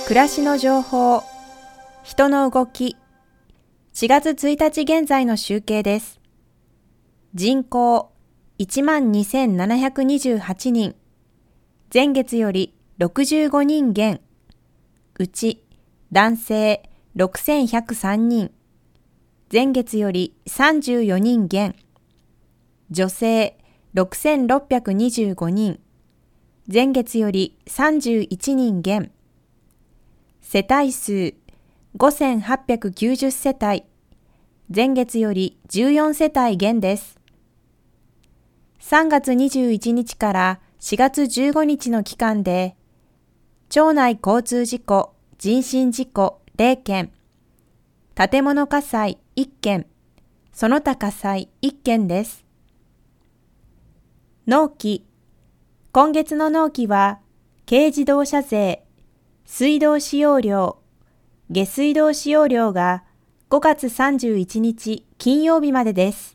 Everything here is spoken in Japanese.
暮らしの情報、人の動き、4月1日現在の集計です。人口 12,728 人、前月より65人減、うち男性6,103人、前月より34人減、女性6,625人、前月より31人減、世帯数5,890世帯、前月より14世帯減です。3月21日から4月15日の期間で、町内交通事故、人身事故0件、建物火災1件、その他火災1件です。納期。今月の納期は、軽自動車税、水道使用料、下水道使用料が5月31日金曜日までです。